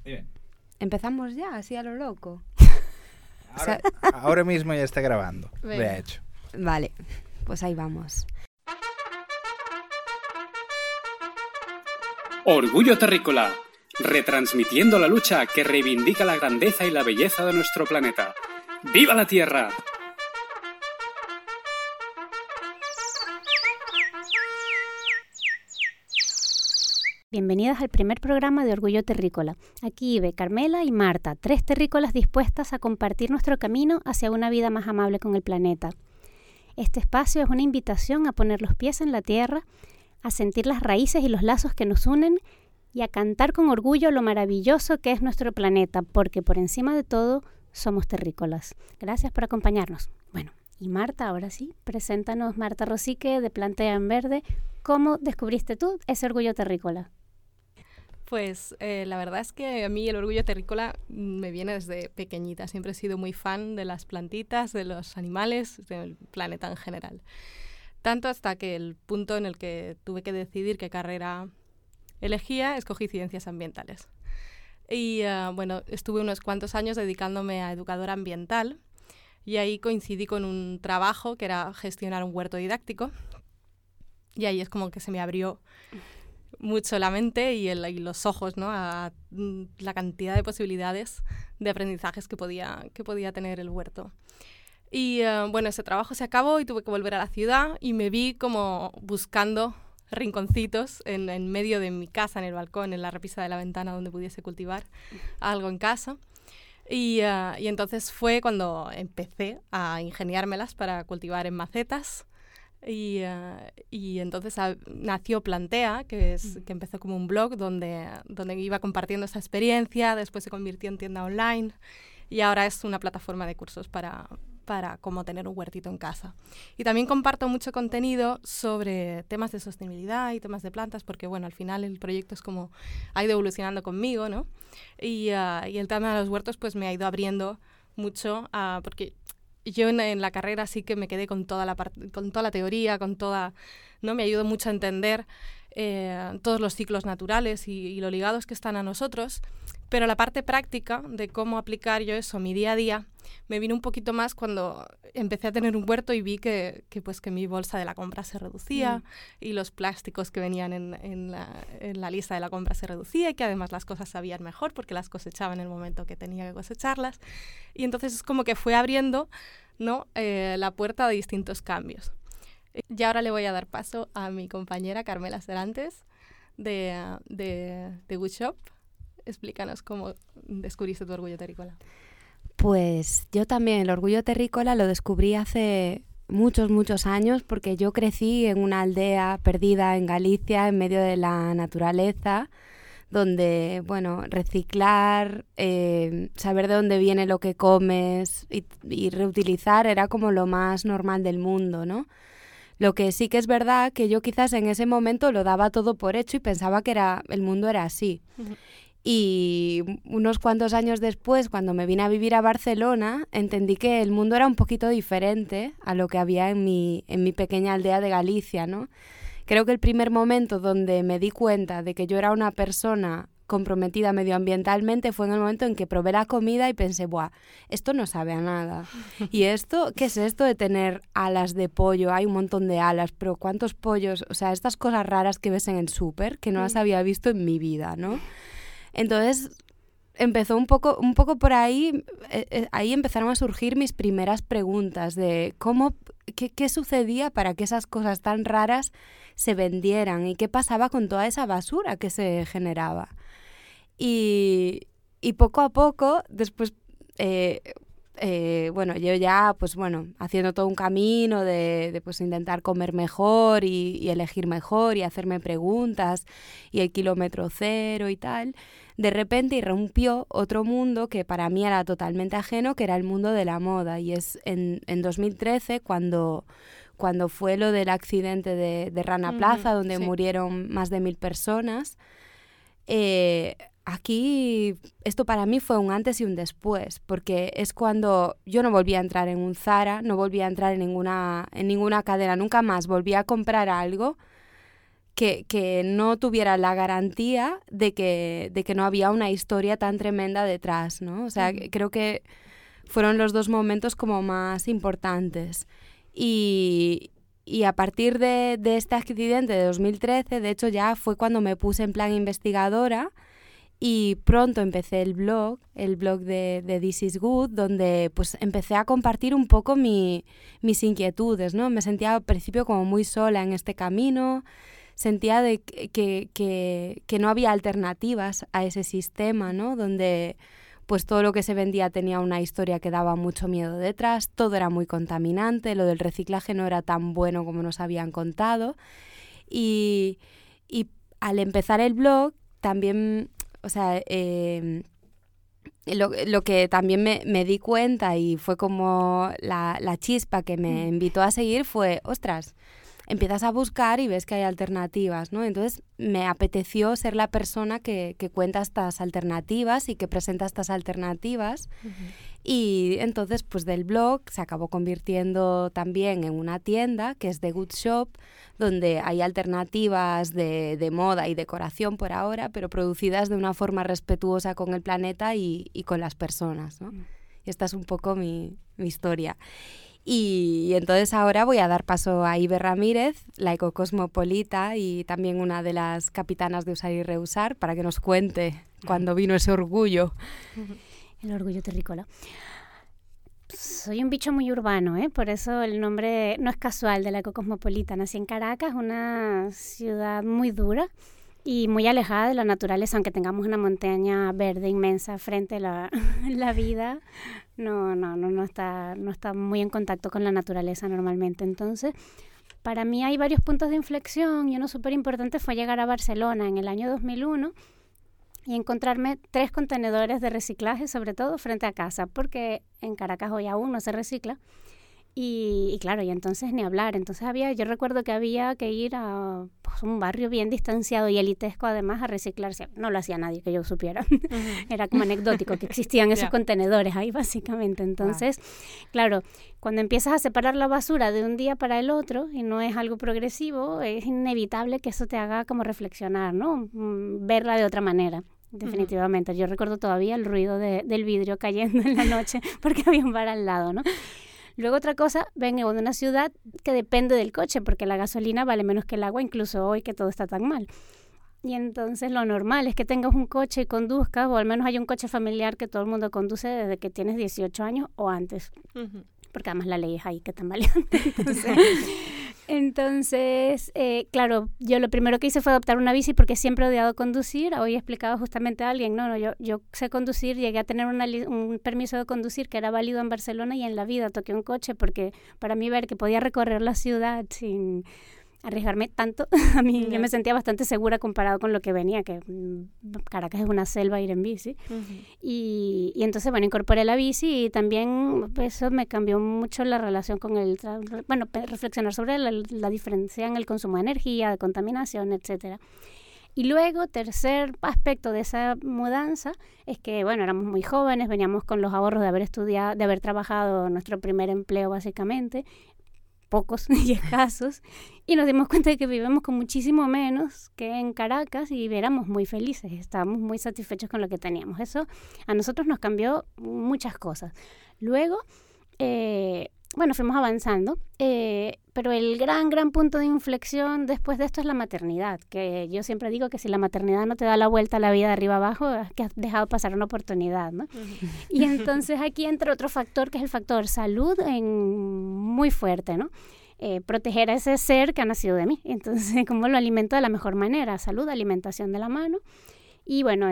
Dime. ¿Empezamos ya, así a lo loco? Ahora mismo ya está grabando. Venga. De hecho. Vale, pues ahí vamos. Orgullo Terrícola, retransmitiendo la lucha que reivindica la grandeza y la belleza de nuestro planeta. ¡Viva la Tierra! Bienvenidas al primer programa de Orgullo Terrícola. Aquí Ibe, Carmela y Marta, 3 terrícolas dispuestas a compartir nuestro camino hacia una vida más amable con el planeta. Este espacio es una invitación a poner los pies en la tierra, a sentir las raíces y los lazos que nos unen y a cantar con orgullo lo maravilloso que es nuestro planeta, porque por encima de todo somos terrícolas. Gracias por acompañarnos. Bueno, y Marta, ahora sí, preséntanos, Marta Rosique de Plantea en Verde. ¿Cómo descubriste tú ese orgullo terrícola? Pues la verdad es que a mí el orgullo terrícola me viene desde pequeñita. Siempre he sido muy fan de las plantitas, de los animales, del planeta en general. Tanto hasta que el punto en el que tuve que decidir qué carrera elegía, escogí ciencias ambientales. Y bueno, estuve unos cuantos años dedicándome a educadora ambiental y ahí coincidí con un trabajo que era gestionar un huerto didáctico. Y ahí es como que se me abrió mucho la mente y los ojos, ¿no? A la cantidad de posibilidades de aprendizajes que podía tener el huerto. Y bueno, ese trabajo se acabó y tuve que volver a la ciudad y me vi como buscando rinconcitos en medio de mi casa, en el balcón, en la repisa de la ventana donde pudiese cultivar algo en casa. Y entonces fue cuando empecé a ingeniármelas para cultivar en macetas. Y entonces nació Plantea, que empezó como un blog donde iba compartiendo esa experiencia, después se convirtió en tienda online y ahora es una plataforma de cursos para cómo tener un huertito en casa. Y también comparto mucho contenido sobre temas de sostenibilidad y temas de plantas, porque bueno, al final el proyecto es como ha ido evolucionando conmigo, ¿no? Y el tema de los huertos pues me ha ido abriendo mucho, porque yo en la carrera sí que me quedé con toda la teoría, ¿no? Me ayudó mucho a entender todos los ciclos naturales y lo ligados que están a nosotros, pero la parte práctica de cómo aplicar yo eso mi día a día me vino un poquito más cuando empecé a tener un huerto y vi que mi bolsa de la compra se reducía y los plásticos que venían en la lista de la compra se reducía y que además las cosas sabían mejor porque las cosechaba en el momento que tenía que cosecharlas. Y entonces es como que fue abriendo, ¿no? La puerta a distintos cambios. Y ahora le voy a dar paso a mi compañera Carmela Serantes de Woodshop. Explícanos cómo descubriste tu orgullo terrícola. Pues yo también el orgullo terrícola lo descubrí hace muchos años porque yo crecí en una aldea perdida en Galicia, en medio de la naturaleza, donde, bueno, reciclar, saber de dónde viene lo que comes y reutilizar era como lo más normal del mundo, ¿no? Lo que sí que es verdad que yo quizás en ese momento lo daba todo por hecho y pensaba que el mundo era así. Uh-huh. Y unos cuantos años después, cuando me vine a vivir a Barcelona, entendí que el mundo era un poquito diferente a lo que había en mi pequeña aldea de Galicia, ¿no? Creo que el primer momento donde me di cuenta de que yo era una persona comprometida medioambientalmente fue en el momento en que probé la comida y pensé, ¡buah! Esto no sabe a nada. ¿Y esto? ¿Qué es esto de tener alas de pollo? Hay un montón de alas, pero ¿cuántos pollos? O sea, estas cosas raras que ves en el súper que no las había visto en mi vida, ¿no? Entonces empezó un poco por ahí, ahí empezaron a surgir mis primeras preguntas de qué sucedía para que esas cosas tan raras se vendieran y qué pasaba con toda esa basura que se generaba. Y poco a poco, después, bueno, yo ya, pues bueno, haciendo todo un camino de pues intentar comer mejor y elegir mejor y hacerme preguntas y el kilómetro cero y tal, de repente irrumpió otro mundo que para mí era totalmente ajeno, que era el mundo de la moda. Y es en 2013 cuando fue lo del accidente de Rana Plaza, donde murieron más de 1.000 personas. Aquí esto para mí fue un antes y un después, porque es cuando yo no volví a entrar en un Zara, no volví a entrar en ninguna cadena, nunca más volví a comprar algo que no tuviera la garantía de que no había una historia tan tremenda detrás, ¿no? O sea, creo que fueron los dos momentos como más importantes. Y a partir de este accidente de 2013, de hecho ya fue cuando me puse en plan investigadora y pronto empecé el blog de This is Good, donde pues empecé a compartir un poco mis inquietudes, ¿no? Me sentía al principio como muy sola en este camino, sentía que no había alternativas a ese sistema, ¿no? Donde pues todo lo que se vendía tenía una historia que daba mucho miedo detrás, todo era muy contaminante, lo del reciclaje no era tan bueno como nos habían contado. Y al empezar el blog también, o sea, lo que también me di cuenta y fue como la chispa que me invitó a seguir fue, ostras, empiezas a buscar y ves que hay alternativas, ¿no? Entonces me apeteció ser la persona que cuenta estas alternativas y que presenta estas alternativas. Y entonces pues del blog se acabó convirtiendo también en una tienda que es The Good Shop, donde hay alternativas de moda y decoración por ahora, pero producidas de una forma respetuosa con el planeta y con las personas, ¿no? Y esta es un poco mi historia. Y entonces ahora voy a dar paso a Ibe Ramírez, la ecocosmopolita y también una de las capitanas de Usar y Reusar, para que nos cuente cuándo vino ese orgullo. El orgullo terrícola. Soy un bicho muy urbano, por eso el nombre no es casual, de la ecocosmopolita. Nací en Caracas, una ciudad muy dura y muy alejada de la naturaleza, aunque tengamos una montaña verde inmensa frente a la vida, no está muy en contacto con la naturaleza normalmente. Entonces, para mí hay varios puntos de inflexión y uno súper importante fue llegar a Barcelona en el año 2001 y encontrarme 3 contenedores de reciclaje, sobre todo frente a casa, porque en Caracas hoy aún no se recicla. Y claro, y entonces ni hablar. Entonces yo recuerdo que había que ir a pues, un barrio bien distanciado y elitesco además a reciclarse. No lo hacía nadie que yo supiera. Era como anecdótico que existían esos contenedores ahí básicamente. Entonces, claro, cuando empiezas a separar la basura de un día para el otro y no es algo progresivo, es inevitable que eso te haga como reflexionar, ¿no? Verla de otra manera. Definitivamente. Yo recuerdo todavía el ruido del vidrio cayendo en la noche porque había un bar al lado, ¿no? Luego otra cosa, vengo de una ciudad que depende del coche porque la gasolina vale menos que el agua, incluso hoy que todo está tan mal. Y entonces lo normal es que tengas un coche y conduzcas, o al menos hay un coche familiar que todo el mundo conduce desde que tienes 18 años o antes. Porque además la ley es ahí que tambaleante. Entonces, claro, yo lo primero que hice fue adoptar una bici porque siempre he odiado conducir. Hoy he explicado justamente a alguien, yo sé conducir, llegué a tener un permiso de conducir que era válido en Barcelona y en la vida toqué un coche porque para mí ver que podía recorrer la ciudad sin arriesgarme tanto, a mí yo me sentía bastante segura comparado con lo que venía, que Caracas es una selva ir en bici. Y entonces, bueno, incorporé la bici y también eso me cambió mucho la relación con reflexionar sobre la diferencia en el consumo de energía, de contaminación, etcétera. Y luego, tercer aspecto de esa mudanza es que, bueno, éramos muy jóvenes, veníamos con los ahorros de haber estudiado, de haber trabajado nuestro primer empleo básicamente, pocos y escasos, y nos dimos cuenta de que vivimos con muchísimo menos que en Caracas y éramos muy felices, estábamos muy satisfechos con lo que teníamos. Eso a nosotros nos cambió muchas cosas. Luego, fuimos avanzando, pero el gran punto de inflexión después de esto es la maternidad, que yo siempre digo que si la maternidad no te da la vuelta a la vida de arriba abajo, es que has dejado pasar una oportunidad, ¿no? Y entonces aquí entra otro factor, que es el factor salud muy fuerte, ¿no? Proteger a ese ser que ha nacido de mí. Entonces, ¿cómo lo alimento de la mejor manera? Salud, alimentación de la mano. Y bueno,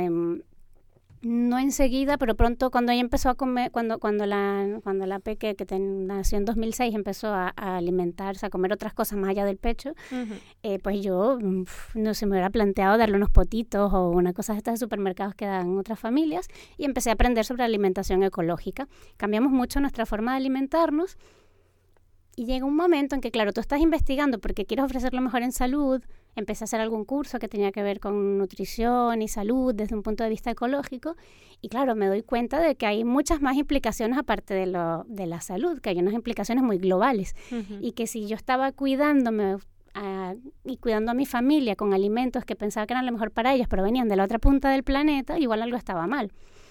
no enseguida, pero pronto cuando ella empezó a comer, cuando la peque que nació en 2006 empezó a alimentarse, a comer otras cosas más allá del pecho, pues yo no se me hubiera planteado darle unos potitos o una cosa de estas de supermercados que dan otras familias, y empecé a aprender sobre alimentación ecológica. Cambiamos mucho nuestra forma de alimentarnos y llega un momento en que, claro, tú estás investigando porque quieres ofrecer lo mejor en salud. Empecé a hacer algún curso que tenía que ver con nutrición y salud desde un punto de vista ecológico y claro, me doy cuenta de que hay muchas más implicaciones aparte de la salud, que hay unas implicaciones muy globales y que si yo estaba cuidándome y cuidando a mi familia con alimentos que pensaba que eran lo mejor para ellos, pero venían de la otra punta del planeta, igual algo estaba mal.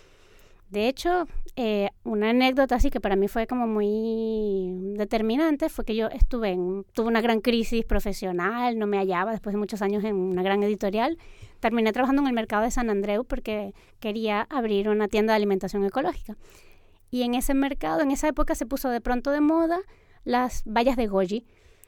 De hecho, una anécdota así que para mí fue como muy determinante fue que yo tuve una gran crisis profesional, no me hallaba después de muchos años en una gran editorial. Terminé trabajando en el mercado de San Andreu porque quería abrir una tienda de alimentación ecológica. Y en ese mercado, en esa época, se puso de pronto de moda las bayas de goji.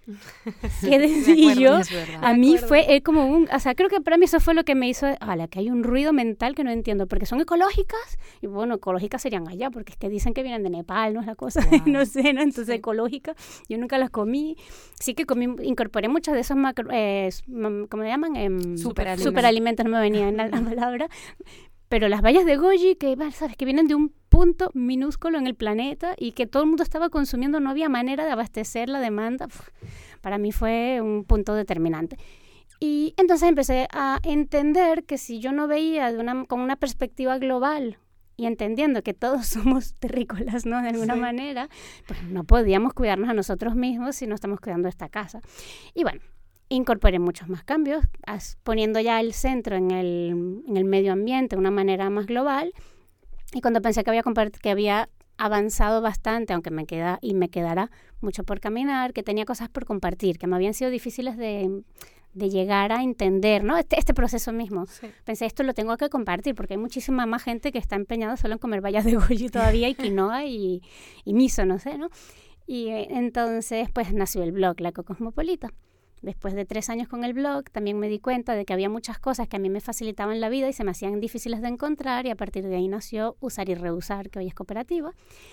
¿Qué decía yo? A mí fue como o sea, creo que para mí eso fue lo que me hizo, que hay un ruido mental que no entiendo, porque son ecológicas, y bueno, ecológicas serían allá, porque es que dicen que vienen de Nepal, ¿no es la cosa? Wow. No sé, ¿no? Entonces, sí. Ecológicas, yo nunca las comí, sí que incorporé muchos de esos ¿cómo se llaman? Superalimentos, no me venía en la palabra. Pero las bayas de goji, que sabes que vienen de un punto minúsculo en el planeta y que todo el mundo estaba consumiendo, no había manera de abastecer la demanda, para mí fue un punto determinante. Y entonces empecé a entender que si yo no veía con una perspectiva global y entendiendo que todos somos terrícolas, ¿no? De alguna manera, pues no podíamos cuidarnos a nosotros mismos si no estamos cuidando esta casa. Y bueno, incorporé muchos más cambios, poniendo ya el centro en el medio ambiente de una manera más global. Y cuando pensé que había avanzado bastante, aunque me quedará mucho por caminar, que tenía cosas por compartir, que me habían sido difíciles de llegar a entender, ¿no? Este proceso mismo. Sí. Pensé, esto lo tengo que compartir, porque hay muchísima más gente que está empeñada solo en comer bayas de goji todavía, y quinoa y miso, no sé, ¿no? Y entonces, pues, nació el blog La Ecocosmopolita. Después de 3 años con el blog, también me di cuenta de que había muchas cosas que a mí me facilitaban la vida y se me hacían difíciles de encontrar, y a partir de ahí nació Usar y Reusar, que hoy es cooperativa.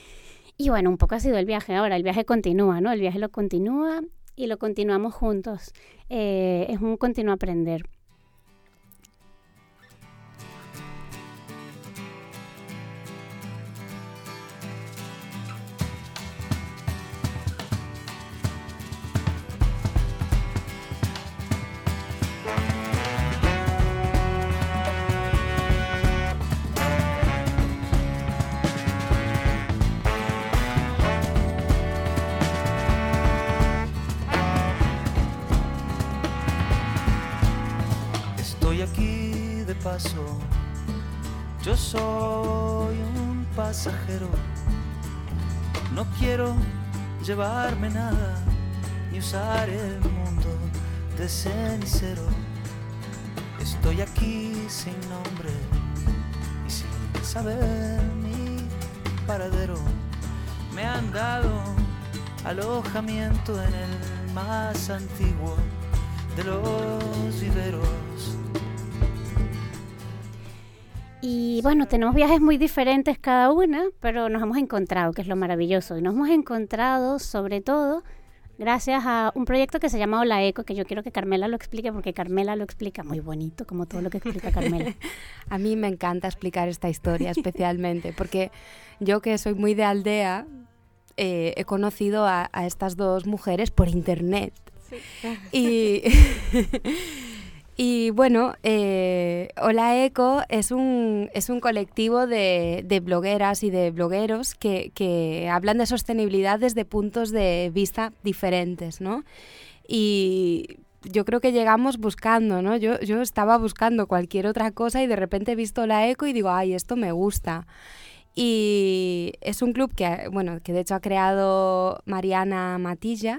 Y bueno, un poco ha sido el viaje. Ahora, el viaje continúa, ¿no? El viaje lo continúa y lo continuamos juntos. Es un continuo aprender. Aquí de paso, yo soy un pasajero, no quiero llevarme nada ni usar el mundo de cenicero. Estoy aquí sin nombre y sin saber mi paradero. Me han dado alojamiento en el más antiguo de los viveros. Y bueno, tenemos viajes muy diferentes cada una, pero nos hemos encontrado, que es lo maravilloso. Y nos hemos encontrado sobre todo gracias a un proyecto que se llama Hola Eco, que yo quiero que Carmela lo explique, porque Carmela lo explica muy bonito, como todo lo que explica Carmela. A mí me encanta explicar esta historia especialmente, porque yo, que soy muy de aldea, he conocido a estas dos mujeres por internet. Sí. Y bueno, Hola Eco es un colectivo de blogueras y de blogueros que hablan de sostenibilidad desde puntos de vista diferentes, ¿no? Y yo creo que llegamos buscando, ¿no? Yo estaba buscando cualquier otra cosa y de repente he visto Hola Eco y digo, ay, esto me gusta. Y es un club que de hecho ha creado Mariana Matilla,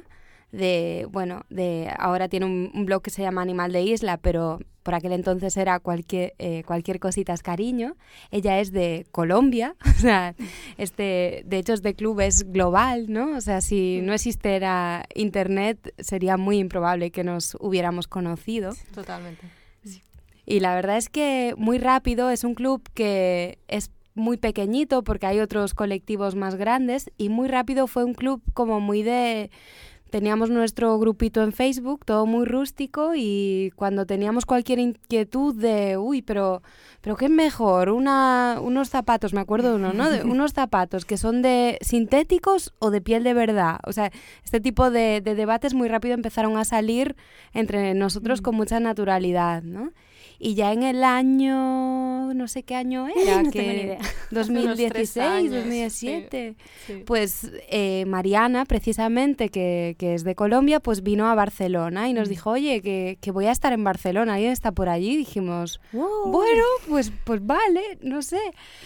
ahora tiene un blog que se llama Animal de Isla, pero por aquel entonces era cualquier cosita es cariño. Ella es de Colombia, o sea, de hecho este club es global, ¿no? O sea, si no existiera internet sería muy improbable que nos hubiéramos conocido. Totalmente. Sí. Y la verdad es que muy rápido, es un club que es muy pequeñito porque hay otros colectivos más grandes, y muy rápido fue un club como muy teníamos nuestro grupito en Facebook, todo muy rústico, y cuando teníamos cualquier inquietud de, pero ¿qué es mejor? Unos zapatos, me acuerdo de uno, ¿no? Unos zapatos que son de sintéticos o de piel de verdad. O sea, este tipo de debates muy rápido empezaron a salir entre nosotros con mucha naturalidad, ¿no? Y ya en el año, no sé qué año era, no que tengo ni idea. 2016, años, 2017, sí. pues Mariana, precisamente, que es de Colombia, pues vino a Barcelona y nos dijo, oye, que voy a estar en Barcelona, ¿alguien está por allí? Dijimos, bueno, pues vale, no sé.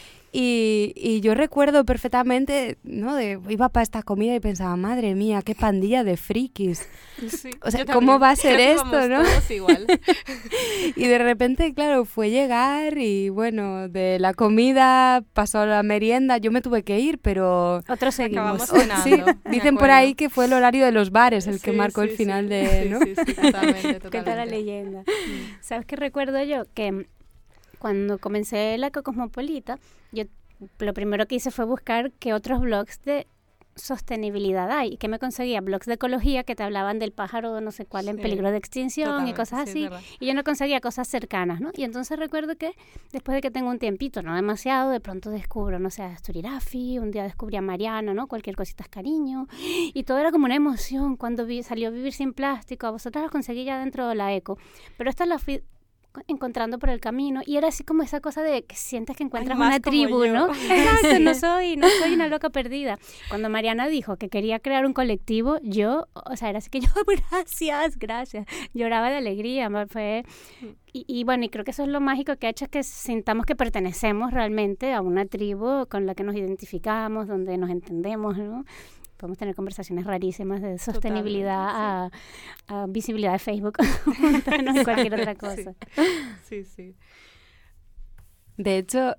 Y yo recuerdo perfectamente, ¿no? Iba para esta comida y pensaba, madre mía, qué pandilla de frikis. Sí, O sea, yo ¿cómo también. va a ser Creo que esto, vamos no? todos igual. Y de repente, claro, fue llegar y bueno, de la comida pasó a la merienda. Yo me tuve que ir, pero Otros seguimos. Acabamos cenando, sí, me dicen por acuerdo. ahí que fue el horario de los bares el que Sí, marcó el sí, final sí. de, ¿no? Sí, totalmente, ¿Qué tal la totalmente. leyenda? ¿Sabes qué recuerdo yo? Que cuando comencé la Ecocosmopolita, yo lo primero que hice fue buscar qué otros blogs de sostenibilidad hay, y que me conseguía blogs de ecología que te hablaban del pájaro no sé cuál en Sí, peligro de extinción y totalmente, cosas sí, así, es verdad. y yo no conseguía cosas cercanas, ¿no? Y entonces recuerdo que después de que tengo un tiempito, no demasiado, de pronto descubro, no sé, a Asturirafi, un día descubrí a Mariana, ¿no? Cualquier cosita es cariño, y todo era como una emoción cuando salió Vivir sin Plástico. A vosotras las conseguí ya dentro de la eco, pero esta la fui encontrando por el camino y era así como esa cosa de que sientes que encuentras más una como tribu, yo. ¿no? Exacto, no soy una loca perdida. Cuando Mariana dijo que quería crear un colectivo, yo, o sea, era así que yo, gracias, lloraba de alegría, fue... Y bueno, y creo que eso es lo mágico que ha hecho, es que sintamos que pertenecemos realmente a una tribu con la que nos identificamos, donde nos entendemos, ¿no? Podemos tener conversaciones rarísimas de sostenibilidad a visibilidad de Facebook, no en cualquier otra cosa. Sí. De hecho,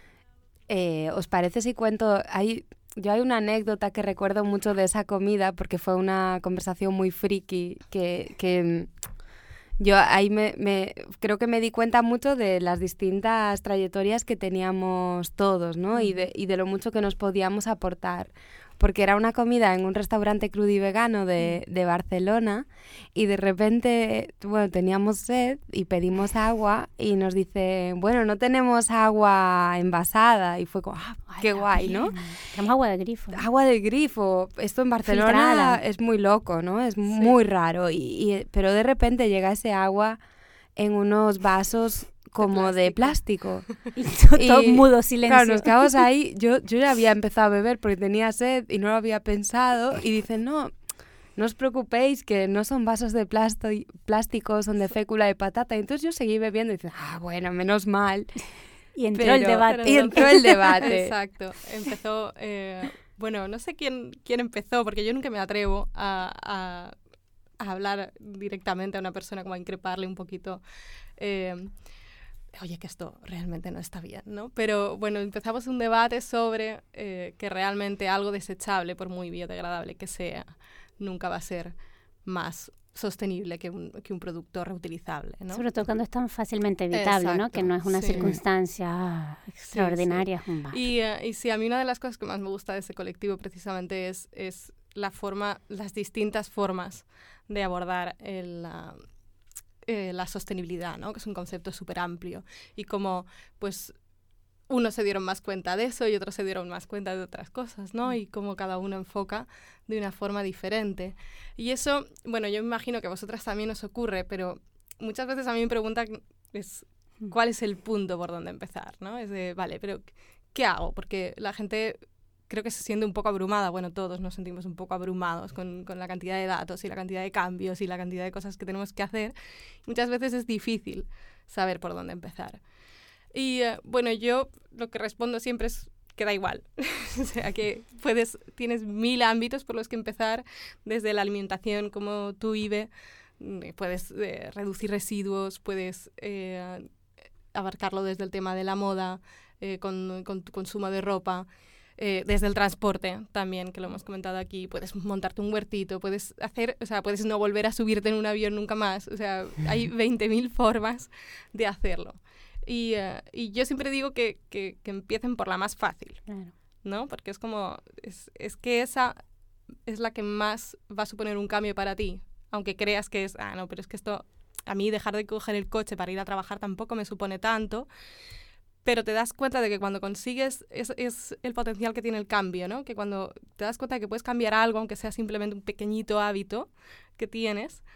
¿os parece si cuento? Yo hay una anécdota que recuerdo mucho de esa comida porque fue una conversación muy friki que yo ahí creo que me di cuenta mucho de las distintas trayectorias que teníamos todos, ¿no? Y de lo mucho que nos podíamos aportar. Porque era una comida en un restaurante crudivegano de Barcelona y de repente, bueno, teníamos sed y pedimos agua y nos dice, bueno, no tenemos agua envasada. Y fue como, qué guay, ¿no? Tenemos agua de grifo. Agua de grifo. Esto en Barcelona Filtrada. es muy loco, ¿no? Es muy raro. Pero de repente llega ese agua en unos vasos como de plástico. Y todo mudo, silencio. Claro, nos quedamos ahí. Yo ya había empezado a beber porque tenía sed y no lo había pensado. Y dicen, no os preocupéis, que no son vasos de plástico, son de fécula de patata. Y entonces yo seguí bebiendo y dicen, bueno, menos mal. Y entró el debate. Y entró el debate. Exacto. Empezó, bueno, no sé quién empezó, porque yo nunca me atrevo a hablar directamente a una persona, como a increparle un poquito. Oye, que esto realmente no está bien, ¿no? Pero bueno, empezamos un debate sobre que realmente algo desechable, por muy biodegradable que sea, nunca va a ser más sostenible que un producto reutilizable, ¿no? Sobre todo cuando es tan fácilmente evitable, ¿no? Exacto, Que no es una sí. circunstancia extraordinaria. Sí. Es un Y sí, a mí una de las cosas que más me gusta de ese colectivo precisamente es las distintas formas de abordar la sostenibilidad, ¿no? Que es un concepto súper amplio, y como pues unos se dieron más cuenta de eso y otros se dieron más cuenta de otras cosas, ¿no? Y cómo cada uno enfoca de una forma diferente. Y eso, bueno, yo me imagino que a vosotras también os ocurre, pero muchas veces a mí me preguntan cuál es el punto por donde empezar, ¿no? Es de, vale, pero ¿qué hago? Porque la gente creo que se siente un poco abrumada, bueno, todos nos sentimos un poco abrumados con la cantidad de datos y la cantidad de cambios y la cantidad de cosas que tenemos que hacer. Muchas veces es difícil saber por dónde empezar. Y bueno, yo lo que respondo siempre es que da igual. O sea, que tienes 1000 ámbitos por los que empezar, desde la alimentación, como tú, Ibe, puedes reducir residuos, puedes abarcarlo desde el tema de la moda, con tu consumo de ropa. Desde el transporte también, que lo hemos comentado aquí, puedes montarte un huertito, puedes no volver a subirte en un avión nunca más, o sea, hay 20.000 formas de hacerlo. Y yo siempre digo que empiecen por la más fácil, Claro. ¿no? Porque es como, es que esa es la que más va a suponer un cambio para ti, aunque creas que no, pero es que esto, a mí dejar de coger el coche para ir a trabajar tampoco me supone tanto. Pero te das cuenta de que cuando consigues es el potencial que tiene el cambio, ¿no? Que cuando te das cuenta de que puedes cambiar algo, aunque sea simplemente un pequeñito hábito que tienes,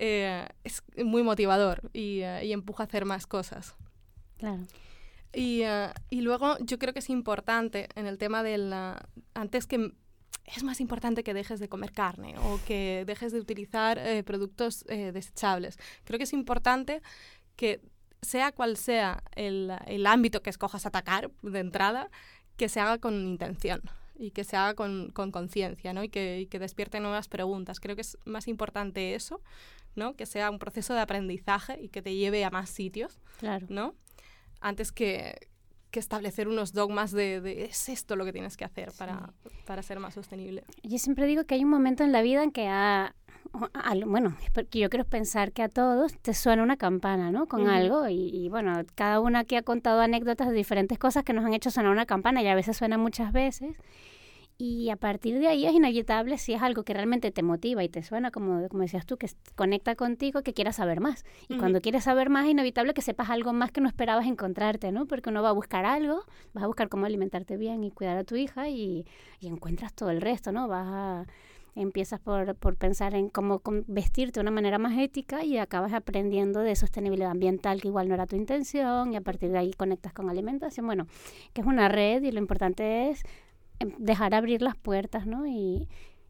es muy motivador y empuja a hacer más cosas. Claro. Y luego yo creo que es importante en el tema antes que es más importante que dejes de comer carne o que dejes de utilizar productos desechables. Creo que es importante que sea cual sea el ámbito que escojas atacar de entrada, que se haga con intención y que se haga con conciencia, ¿no? y que despierte nuevas preguntas. Creo que es más importante eso, ¿no? Que sea un proceso de aprendizaje y que te lleve a más sitios, Claro. ¿no? Antes que establecer unos dogmas de es esto lo que tienes que hacer para ser más sostenible. Yo siempre digo que hay un momento en la vida en que bueno, porque yo quiero pensar que a todos te suena una campana, ¿no? Con algo y bueno, cada una aquí ha contado anécdotas de diferentes cosas que nos han hecho sonar una campana y a veces suena muchas veces. Y a partir de ahí es inevitable si es algo que realmente te motiva y te suena, como decías tú, que conecta contigo, que quieras saber más. Y cuando quieres saber más es inevitable que sepas algo más que no esperabas encontrarte, ¿no? Porque uno va a buscar algo, vas a buscar cómo alimentarte bien y cuidar a tu hija y encuentras todo el resto, ¿no? Empiezas por pensar en cómo vestirte de una manera más ética y acabas aprendiendo de sostenibilidad ambiental, que igual no era tu intención, y a partir de ahí conectas con alimentación. Bueno, que es una red y lo importante es dejar abrir las puertas, ¿no? Y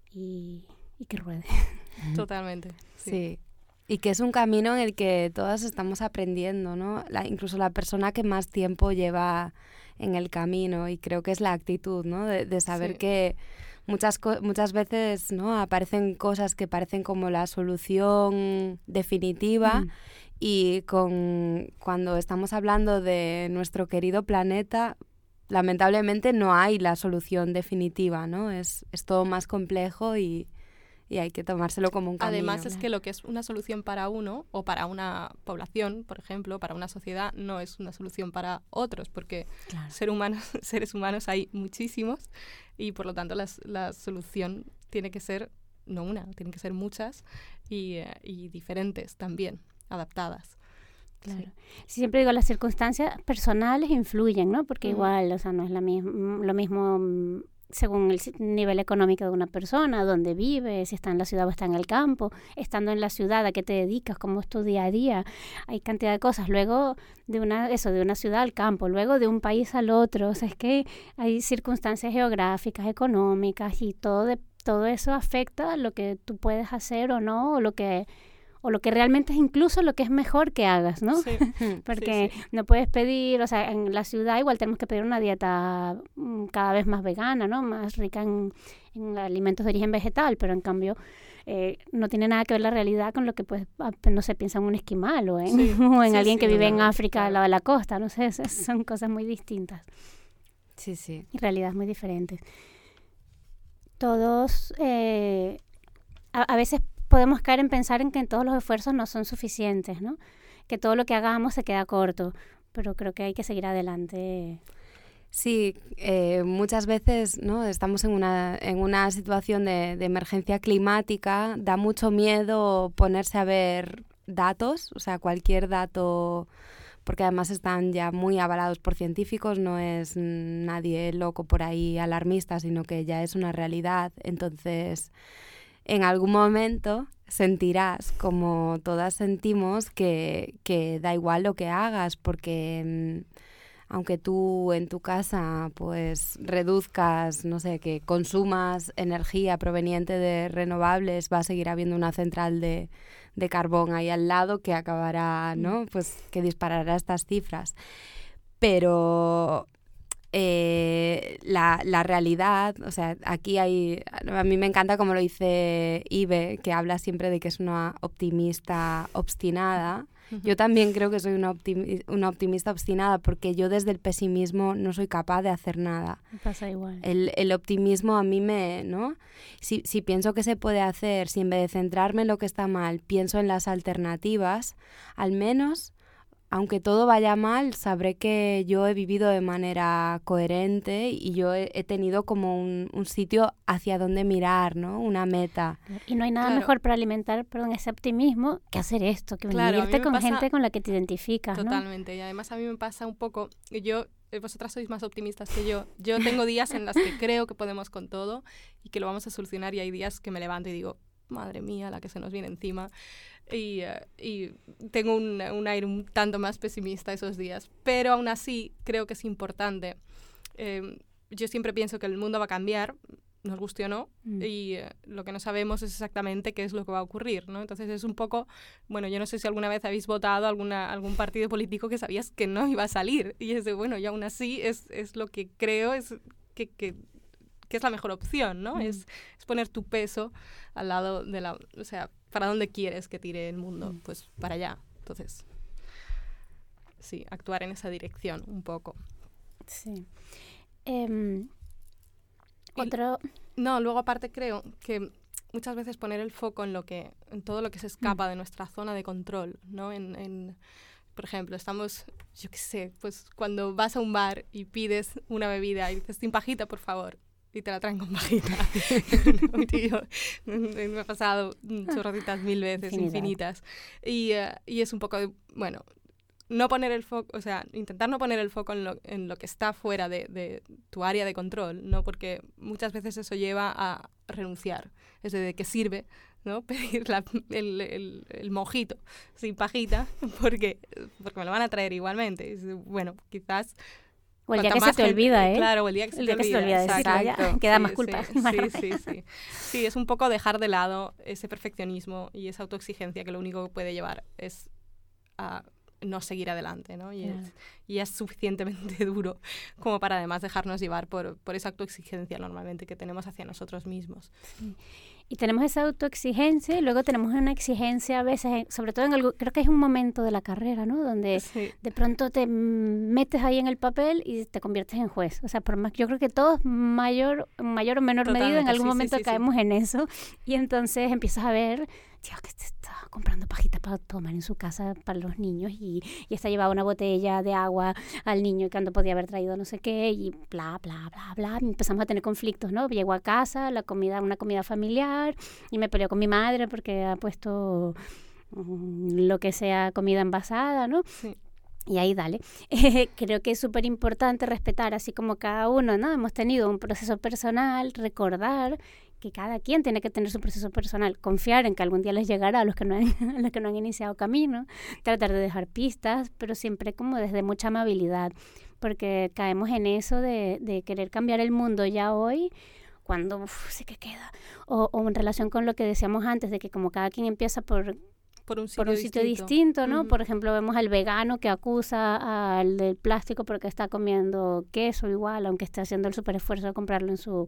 que ruede. Totalmente. Sí. Y que es un camino en el que todas estamos aprendiendo, ¿no? Incluso la persona que más tiempo lleva en el camino, y creo que es la actitud, ¿no? De saber que muchas veces, ¿no? Aparecen cosas que parecen como la solución definitiva y cuando estamos hablando de nuestro querido planeta, lamentablemente no hay la solución definitiva, ¿no? Es todo más complejo y hay que tomárselo como un camino. Además es que lo que es una solución para uno o para una población, por ejemplo, para una sociedad, no es una solución para otros, porque seres humanos hay muchísimos y por lo tanto la solución tiene que ser, no una, tienen que ser muchas y diferentes también, adaptadas. Claro. Sí. Siempre digo, las circunstancias personales influyen, ¿no? Porque igual, o sea, no es lo mismo según el nivel económico de una persona, dónde vive, si está en la ciudad o está en el campo, estando en la ciudad, a qué te dedicas, cómo es tu día a día, hay cantidad de cosas, luego de una ciudad al campo, luego de un país al otro, o sea, es que hay circunstancias geográficas, económicas y todo eso afecta lo que tú puedes hacer o no, o lo que realmente es incluso lo que es mejor que hagas, ¿no? Sí. Porque sí. no puedes pedir, o sea, en la ciudad igual tenemos que pedir una dieta cada vez más vegana, ¿no? Más rica en alimentos de origen vegetal, pero en cambio no tiene nada que ver la realidad con lo que pues no se piensa en un esquimal o en alguien que vive en África al lado de la costa, no sé, son cosas muy distintas. Sí, sí. Y realidades muy diferentes. Todos, a veces podemos caer en pensar en que todos los esfuerzos no son suficientes, ¿no? Que todo lo que hagamos se queda corto, pero creo que hay que seguir adelante. Sí, muchas veces, ¿no? Estamos en una situación de emergencia climática, da mucho miedo ponerse a ver datos, o sea, cualquier dato, porque además están ya muy avalados por científicos, no es nadie loco por ahí alarmista, sino que ya es una realidad. Entonces, en algún momento sentirás, como todas sentimos, que da igual lo que hagas, porque aunque tú en tu casa pues reduzcas, no sé, que consumas energía proveniente de renovables, va a seguir habiendo una central de carbón ahí al lado que acabará, ¿no? Pues que disparará estas cifras. Pero la realidad, o sea, aquí a mí me encanta como lo dice Ibe, que habla siempre de que es una optimista obstinada. Yo también creo que soy una optimista obstinada, porque yo desde el pesimismo no soy capaz de hacer nada. Me pasa igual. El optimismo a mí ¿no? Si pienso que se puede hacer, si en vez de centrarme en lo que está mal, pienso en las alternativas, al menos, aunque todo vaya mal, sabré que yo he vivido de manera coherente y yo he tenido como un sitio hacia donde mirar, ¿no? Una meta. Y no hay nada mejor para alimentar, ese optimismo que hacer esto, que unirte con gente con la que te identificas, totalmente, ¿no? Y además a mí me pasa un poco, vosotras sois más optimistas que yo. Yo tengo días en los que creo que podemos con todo y que lo vamos a solucionar, y hay días que me levanto y digo, madre mía, la que se nos viene encima. Y tengo un aire un tanto más pesimista esos días. Pero aún así creo que es importante. Yo siempre pienso que el mundo va a cambiar, nos guste o no, y lo que no sabemos es exactamente qué es lo que va a ocurrir, ¿no? Entonces es un poco, bueno, yo no sé si alguna vez habéis votado algún partido político que sabías que no iba a salir, y es de, bueno, y aún así es lo que creo es que es la mejor opción, ¿no? Es poner tu peso al lado de o sea, ¿para dónde quieres que tire el mundo? Pues para allá. Entonces, sí, actuar en esa dirección un poco. Sí. Luego aparte creo que muchas veces poner el foco en todo lo que se escapa de nuestra zona de control, ¿no? Por ejemplo, estamos, yo qué sé, pues cuando vas a un bar y pides una bebida y dices, sin pajita, por favor, y te la traen con pajita. Me ha pasado chorrocitas 1000 veces, infinitas. Y es un poco de, bueno, no poner el foco, o sea, intentar no poner el foco en lo que está fuera de tu área de control, ¿no? Porque muchas veces eso lleva a renunciar. Es de qué sirve, ¿no? Pedir el mojito sin pajita porque me lo van a traer igualmente. Bueno, quizás... O el día que se te olvida, ¿eh? Claro, o el día que se te olvida. Exacto. Queda más culpa. Sí. Sí, es un poco dejar de lado ese perfeccionismo y esa autoexigencia que lo único que puede llevar es a no seguir adelante, ¿no? Y es suficientemente duro como para además dejarnos llevar por esa autoexigencia normalmente que tenemos hacia nosotros mismos. Sí. Y tenemos esa autoexigencia y luego tenemos una exigencia a veces, sobre todo creo que es un momento de la carrera, ¿no? Donde de pronto te metes ahí en el papel y te conviertes en juez. O sea, por más, yo creo que todos, mayor o menor medida, en algún momento caemos en eso. Y entonces empiezas a ver, tío, que te está comprando pajitas para tomar en su casa para los niños y está llevando una botella de agua al niño que no podía haber traído no sé qué y bla, bla, bla, bla. Y empezamos a tener conflictos, ¿no? Llego a casa, una comida familiar y me peleo con mi madre porque ha puesto lo que sea comida envasada, ¿no? Sí. Y ahí dale. Creo que es súper importante respetar, así como cada uno, ¿no? Hemos tenido un proceso personal, recordar que cada quien tiene que tener su proceso personal, confiar en que algún día les llegará a los que no han iniciado camino, tratar de dejar pistas, pero siempre como desde mucha amabilidad, porque caemos en eso de querer cambiar el mundo ya hoy, cuando sí que queda, o en relación con lo que decíamos antes, de que como cada quien empieza por un sitio distinto, ¿no? Por ejemplo, vemos al vegano que acusa al del plástico porque está comiendo queso igual, aunque esté haciendo el súper esfuerzo de comprarlo en su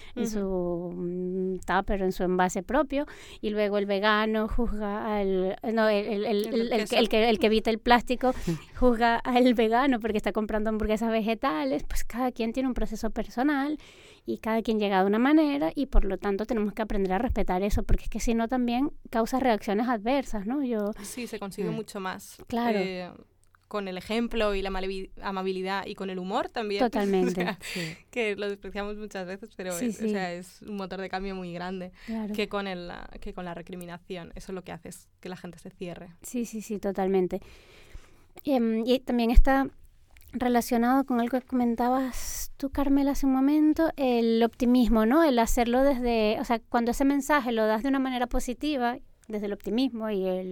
tupper, en su envase propio, y luego el vegano juzga el que evita el plástico juzga al vegano porque está comprando hamburguesas vegetales. Pues cada quien tiene un proceso personal y cada quien llega de una manera y por lo tanto tenemos que aprender a respetar eso, porque es que si no también causa reacciones adversas, ¿no? Sí, se consigue mucho más. Claro. Con el ejemplo y la amabilidad y con el humor también. Totalmente. O sea, que lo despreciamos muchas veces, pero sí. O sea, es un motor de cambio muy grande. Claro. que con la recriminación. Eso es lo que hace es que la gente se cierre. Sí, totalmente. Y también está relacionado con algo que comentabas tú, Carmela, hace un momento, el optimismo, ¿no? El hacerlo desde, o sea, cuando ese mensaje lo das de una manera positiva, desde el optimismo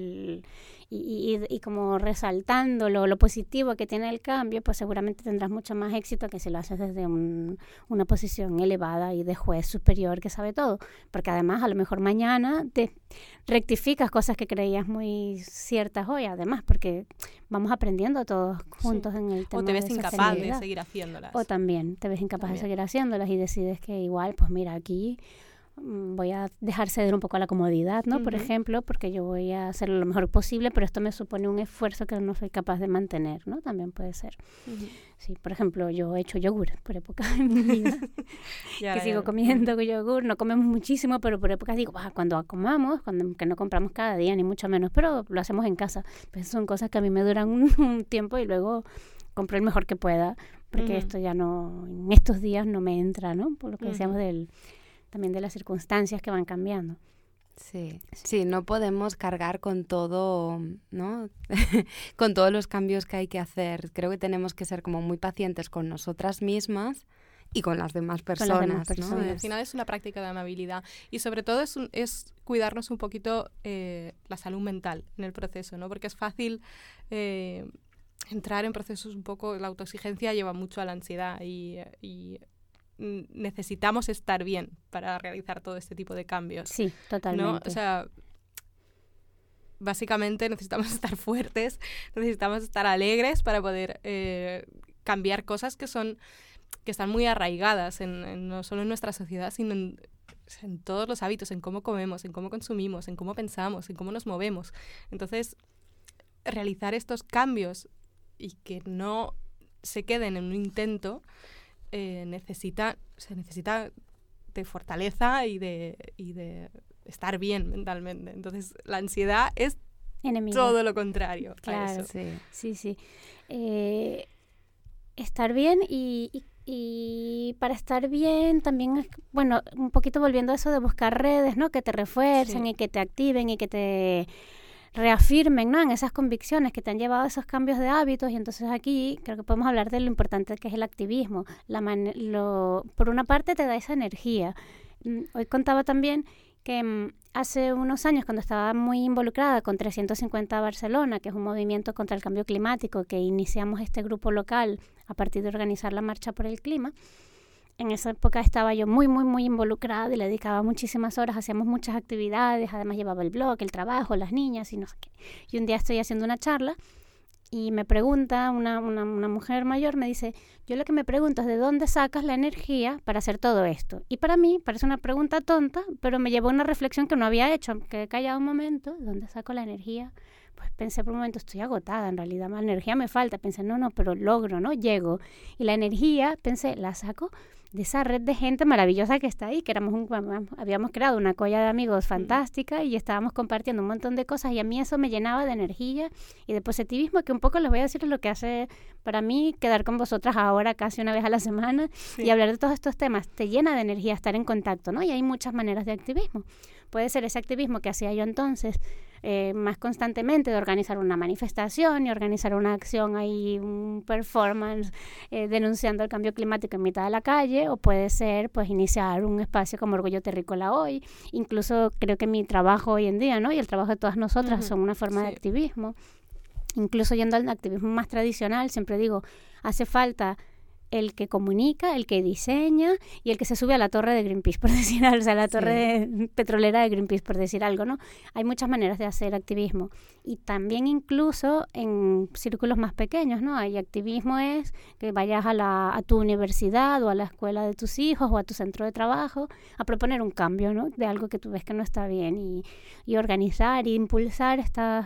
y como resaltando lo positivo que tiene el cambio, pues seguramente tendrás mucho más éxito que si lo haces desde una posición elevada y de juez superior que sabe todo, porque además a lo mejor mañana te rectificas cosas que creías muy ciertas hoy, además, porque vamos aprendiendo todos juntos en el tema. O te ves incapaz de seguir haciéndolas. O también te ves incapaz de seguir haciéndolas y decides que igual, pues mira, aquí voy a dejar ceder un poco a la comodidad, ¿no? Por ejemplo, porque yo voy a hacerlo lo mejor posible, pero esto me supone un esfuerzo que no soy capaz de mantener, ¿no? También puede ser. Sí, por ejemplo, yo he hecho yogur por épocas en mi vida, sigo comiendo yogur, no comemos muchísimo, pero por épocas digo, cuando comamos, que no compramos cada día, ni mucho menos, pero lo hacemos en casa. Pues son cosas que a mí me duran un tiempo y luego compro el mejor que pueda, porque esto ya no, en estos días no me entra, ¿no? Por lo que decíamos también de las circunstancias que van cambiando. Sí, no podemos cargar con todo, ¿no? Con todos los cambios que hay que hacer. Creo que tenemos que ser como muy pacientes con nosotras mismas y con las demás personas, ¿no? Al final es una práctica de amabilidad y sobre todo es cuidarnos un poquito la salud mental en el proceso, ¿no? Porque es fácil entrar en procesos un poco, la autoexigencia lleva mucho a la ansiedad y necesitamos estar bien para realizar todo este tipo de cambios. Sí, totalmente. ¿No? O sea, básicamente necesitamos estar fuertes, necesitamos estar alegres para poder cambiar cosas que están muy arraigadas no solo en nuestra sociedad, sino en todos los hábitos, en cómo comemos, en cómo consumimos, en cómo pensamos, en cómo nos movemos. Entonces, realizar estos cambios y que no se queden en un intento se necesita de fortaleza y de estar bien mentalmente. Entonces, la ansiedad es enemiga. Todo lo contrario. Claro, a eso. Sí. Estar bien y para estar bien también, bueno, un poquito volviendo a eso de buscar redes, ¿no? Que te refuercen y que te activen y que te reafirmen, ¿no? En esas convicciones que te han llevado a esos cambios de hábitos. Y entonces aquí creo que podemos hablar de lo importante que es el activismo. Por una parte te da esa energía. Hoy contaba también que hace unos años, cuando estaba muy involucrada con 350 Barcelona, que es un movimiento contra el cambio climático, que iniciamos este grupo local a partir de organizar la Marcha por el Clima, en esa época estaba yo muy involucrada y le dedicaba muchísimas horas, hacíamos muchas actividades, además llevaba el blog, el trabajo, las niñas y no sé qué. Y un día estoy haciendo una charla y me pregunta una mujer mayor, me dice, yo lo que me pregunto es de dónde sacas la energía para hacer todo esto. Y para mí parece una pregunta tonta, pero me llevó a una reflexión que no había hecho. Me quedé callada un momento, ¿dónde saco la energía? Pues pensé por un momento, estoy agotada, en realidad más energía me falta. Pensé, no, pero logro, ¿no? Llego. Y la energía, pensé, la saco de esa red de gente maravillosa que está ahí, que habíamos creado una colla de amigos fantástica y estábamos compartiendo un montón de cosas y a mí eso me llenaba de energía y de positivismo, que un poco les voy a decir es lo que hace para mí quedar con vosotras ahora casi una vez a la semana y hablar de todos estos temas. Te llena de energía estar en contacto, ¿no? Y hay muchas maneras de activismo. Puede ser ese activismo que hacía yo entonces más constantemente, de organizar una manifestación y organizar una acción ahí, un performance denunciando el cambio climático en mitad de la calle, o puede ser pues iniciar un espacio como Orgullo Terrícola hoy. Incluso creo que mi trabajo hoy en día, ¿no? Y el trabajo de todas nosotras son una forma de activismo. Incluso yendo al activismo más tradicional, siempre digo, hace falta el que comunica, el que diseña y el que se sube a la torre de Greenpeace, por decir algo, o sea, la torre petrolera de Greenpeace, por decir algo, ¿no? Hay muchas maneras de hacer activismo y también incluso en círculos más pequeños, ¿no? Hay activismo es que vayas a tu universidad o a la escuela de tus hijos o a tu centro de trabajo a proponer un cambio, ¿no? De algo que tú ves que no está bien y organizar e impulsar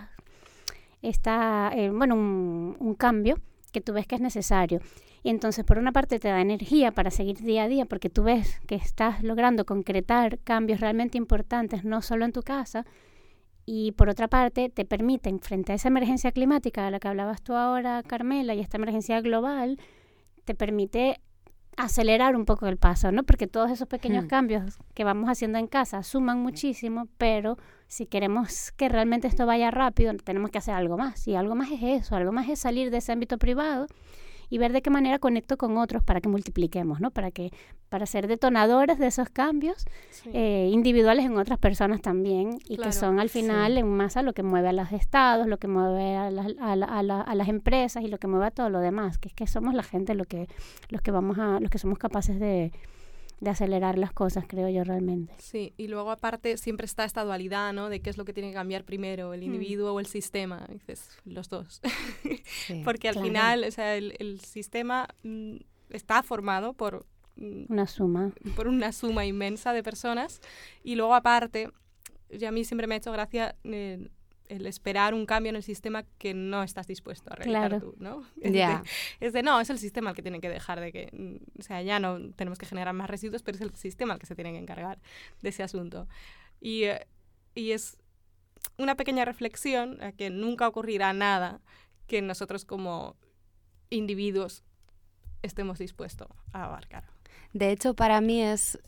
un cambio que tú ves que es necesario. Y entonces, por una parte, te da energía para seguir día a día, porque tú ves que estás logrando concretar cambios realmente importantes, no solo en tu casa, y por otra parte, te permiten, frente a esa emergencia climática de la que hablabas tú ahora, Carmela, y esta emergencia global, te permite acelerar un poco el paso, ¿no? Porque todos esos pequeños cambios que vamos haciendo en casa suman muchísimo, pero si queremos que realmente esto vaya rápido, tenemos que hacer algo más. Y algo más es eso, algo más es salir de ese ámbito privado y ver de qué manera conecto con otros para que multipliquemos, ¿no? Para ser detonadores de esos cambios individuales en otras personas también y que son al final en masa lo que mueve a los estados, lo que mueve a las empresas y lo que mueve a todo lo demás, que es que somos la gente los que somos capaces de acelerar las cosas, creo yo realmente. Sí, y luego aparte siempre está esta dualidad, ¿no? De qué es lo que tiene que cambiar primero, el individuo o el sistema. Y dices, los dos. Sí, porque al final, o sea, el sistema está formado por una suma inmensa de personas y luego aparte, ya a mí siempre me ha hecho gracia el esperar un cambio en el sistema que no estás dispuesto a realizar tú, ¿no? Es el sistema el que tiene que dejar de que, o sea, ya no tenemos que generar más residuos, pero es el sistema el que se tiene que encargar de ese asunto. Y es una pequeña reflexión a que nunca ocurrirá nada que nosotros como individuos estemos dispuestos a abarcar. De hecho, para mí es,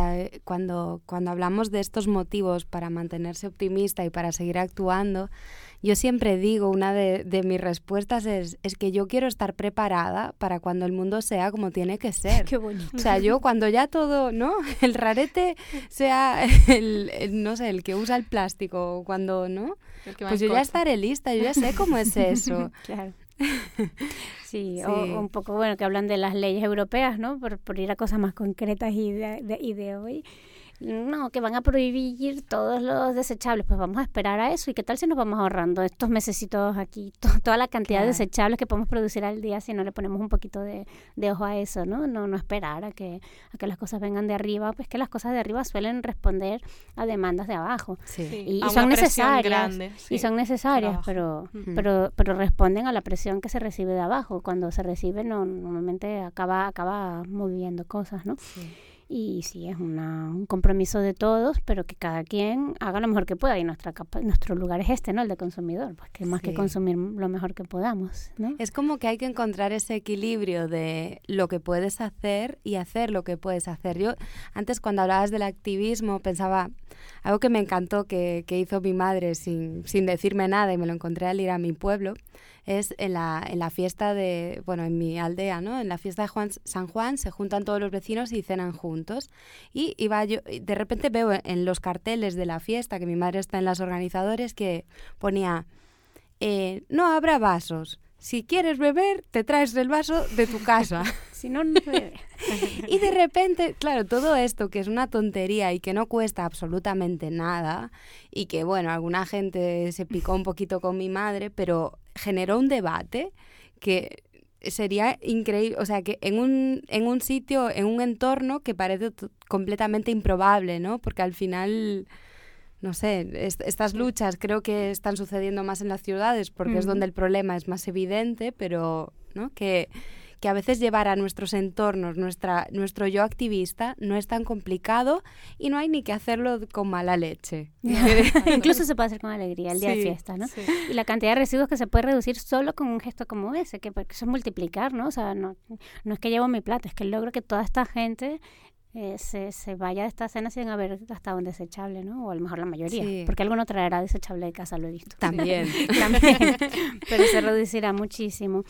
cuando hablamos de estos motivos para mantenerse optimista y para seguir actuando, yo siempre digo, una de mis respuestas es que yo quiero estar preparada para cuando el mundo sea como tiene que ser. Qué bonito. O sea, yo cuando ya todo, ¿no? El rarete sea no sé, el que usa el plástico, cuando, ¿no? Pues yo ya estaré lista, yo ya sé cómo es eso. Claro. Sí, o un poco, bueno, que hablan de las leyes europeas, ¿no? Por ir a cosas más concretas y de hoy. No, que van a prohibir todos los desechables. Pues vamos a esperar a eso. ¿Y qué tal si nos vamos ahorrando estos mesecitos aquí? Toda la cantidad de desechables que podemos producir al día si no le ponemos un poquito de ojo a eso, ¿no? No esperar a que las cosas vengan de arriba. Pues que las cosas de arriba suelen responder a demandas de abajo. Sí. Y son necesarias. Y son necesarias, pero responden a la presión que se recibe de abajo. Cuando se recibe, normalmente acaba moviendo cosas, ¿no? Sí. Y sí, es un compromiso de todos, pero que cada quien haga lo mejor que pueda. Y nuestro lugar es este, ¿no? El de consumidor, pues que más que consumir lo mejor que podamos, ¿no? Es como que hay que encontrar ese equilibrio de lo que puedes hacer y hacer lo que puedes hacer. Yo antes, cuando hablabas del activismo, pensaba algo que me encantó que hizo mi madre sin decirme nada, y me lo encontré al ir a mi pueblo. Es en la fiesta en mi aldea, ¿no? En la fiesta de San Juan se juntan todos los vecinos y cenan juntos. Y de repente veo en los carteles de la fiesta, que mi madre está en las organizadores, que ponía, no habrá vasos. Si quieres beber, te traes el vaso de tu casa. Si no, no bebe. Y de repente, claro, todo esto que es una tontería y que no cuesta absolutamente nada, y que, bueno, alguna gente se picó un poquito con mi madre, pero generó un debate que sería increíble, o sea, que en un sitio, en un entorno que parece completamente improbable, ¿no? Porque al final, no sé, estas luchas creo que están sucediendo más en las ciudades porque es donde el problema es más evidente, pero, ¿no? Que a veces llevar a nuestros entornos nuestro yo activista no es tan complicado y no hay ni que hacerlo con mala leche. Incluso se puede hacer con alegría el día de fiesta, ¿no? Sí. Y la cantidad de residuos que se puede reducir solo con un gesto como ese, que eso es multiplicar, ¿no? O sea, no es que llevo mi plato, es que logro que toda esta gente se vaya de esta cena sin haber gastado un desechable, ¿no? O a lo mejor la mayoría, porque alguno traerá desechable de casa, lo he visto. También. Pero se reducirá muchísimo.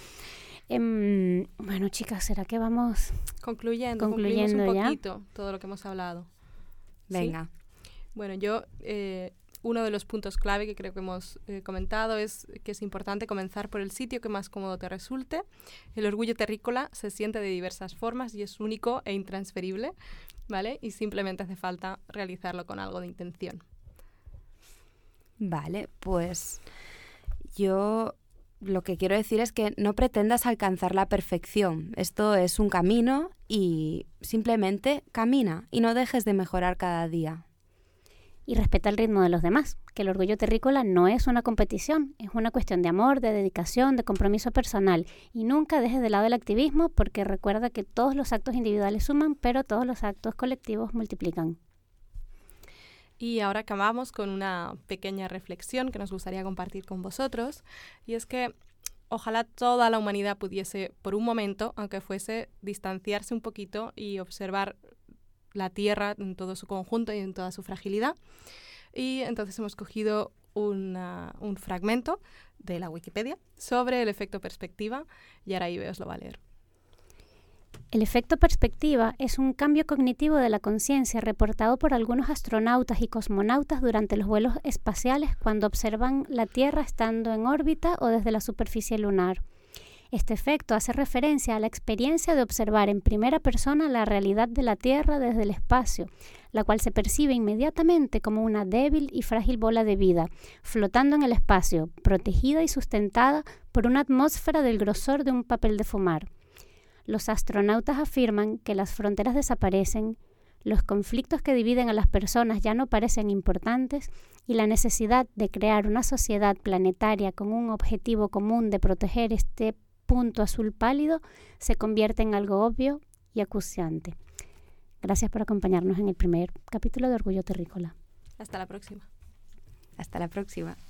Bueno, chicas, ¿será que vamos concluyendo un poquito todo lo que hemos hablado? Venga. ¿Sí? Bueno, yo uno de los puntos clave que creo que hemos comentado es que es importante comenzar por el sitio que más cómodo te resulte. El orgullo terrícola se siente de diversas formas y es único e intransferible, ¿vale? Y simplemente hace falta realizarlo con algo de intención. Vale, pues yo lo que quiero decir es que no pretendas alcanzar la perfección. Esto es un camino y simplemente camina y no dejes de mejorar cada día. Y respeta el ritmo de los demás, que el orgullo terrícola no es una competición, es una cuestión de amor, de dedicación, de compromiso personal. Y nunca dejes de lado el activismo porque recuerda que todos los actos individuales suman, pero todos los actos colectivos multiplican. Y ahora acabamos con una pequeña reflexión que nos gustaría compartir con vosotros, y es que ojalá toda la humanidad pudiese, por un momento, aunque fuese, distanciarse un poquito y observar la Tierra en todo su conjunto y en toda su fragilidad. Y entonces hemos cogido un fragmento de la Wikipedia sobre el efecto perspectiva, y ahora Ibe os lo va a leer. El efecto perspectiva es un cambio cognitivo de la conciencia reportado por algunos astronautas y cosmonautas durante los vuelos espaciales cuando observan la Tierra estando en órbita o desde la superficie lunar. Este efecto hace referencia a la experiencia de observar en primera persona la realidad de la Tierra desde el espacio, la cual se percibe inmediatamente como una débil y frágil bola de vida, flotando en el espacio, protegida y sustentada por una atmósfera del grosor de un papel de fumar. Los astronautas afirman que las fronteras desaparecen, los conflictos que dividen a las personas ya no parecen importantes y la necesidad de crear una sociedad planetaria con un objetivo común de proteger este punto azul pálido se convierte en algo obvio y acuciante. Gracias por acompañarnos en el primer capítulo de Orgullo Terrícola. Hasta la próxima. Hasta la próxima.